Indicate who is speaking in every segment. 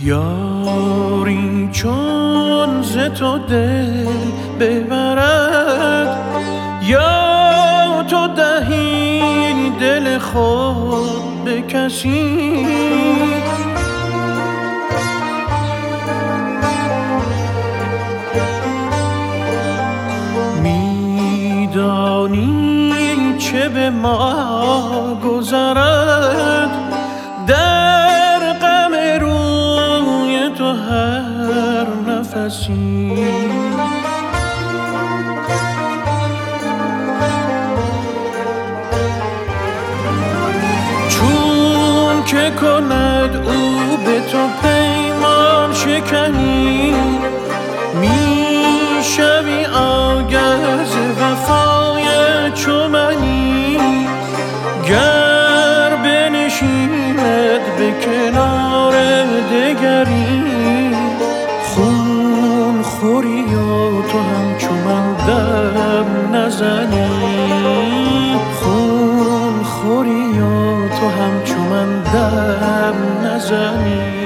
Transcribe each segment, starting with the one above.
Speaker 1: یاری چون ز تو دل ببرد، یا تو دهی دل خود به کسی. میدانی چه به ما گذرد، در غم روی تو هر نفسی. چون که کند او به تو پیمان شکنی، میشوی آگه ز وفای چو منی. گر بنشیند به کنار دگری، خون خوری و تو همچو من دم نزنی. خون خوری و تو همچو من دم نزنی.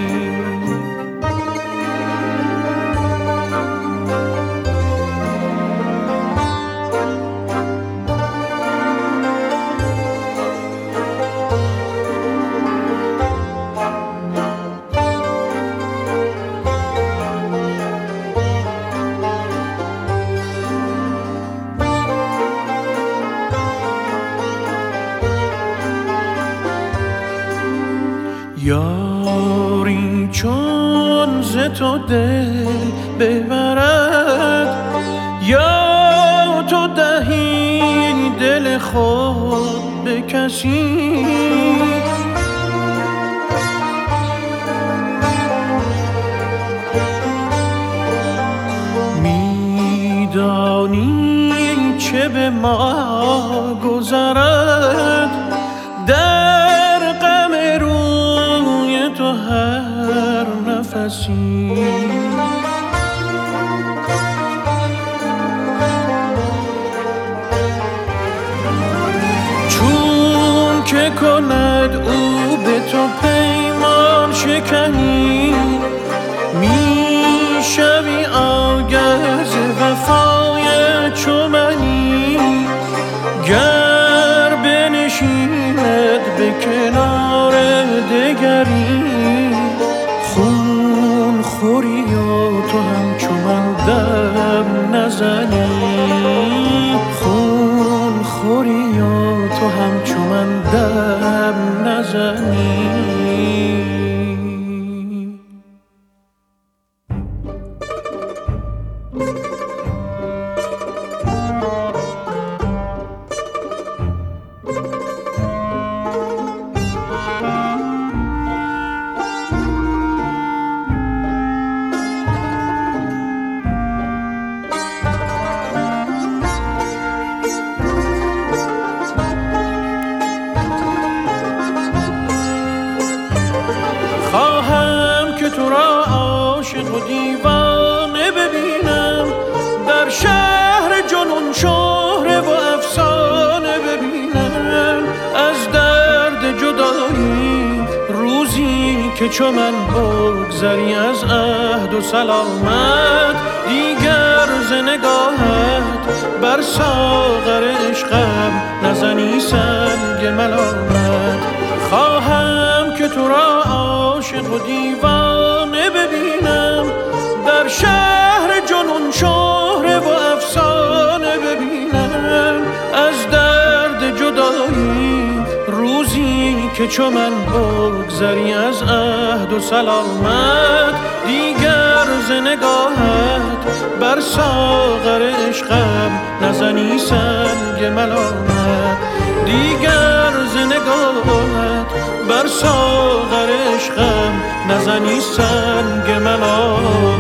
Speaker 1: یاری چون ز تو دل ببرد، یا تو دهی دل خود به کسی. میدانی چه به ما گذرد، در غم روی تو هر نفسی. چون که کند او به تو پیمان شکنی، میشوی آگه ز وفای چو منی. گر بنشیند به کنار دگری، خون خوری و تو همچو من دم نزنی. خون خوری و تو همچو من دم نزنی. خواهم که تو را عاشق و دیوانه ببینم، در شهر جنون شهره و افسانه ببینم. از درد جدایی روزی که چو من بگذری از عهد و سلامت، دیگر ز نگاهت بر ساغر عشقم نزنی سنگ ملامت. خواهم که تو را عاشق و دیوانه ببینم، در شهر جنون شهره و افسانه ببینم. از درد جدایی روزی که چو من بگذری از عهد و سلامت، دیگر ز نگاهت بر ساغر عشقم نزنی سنگ ملامت. دیگر ز نگاهت بر ساغر عشقم نزنی سنگ ملامت.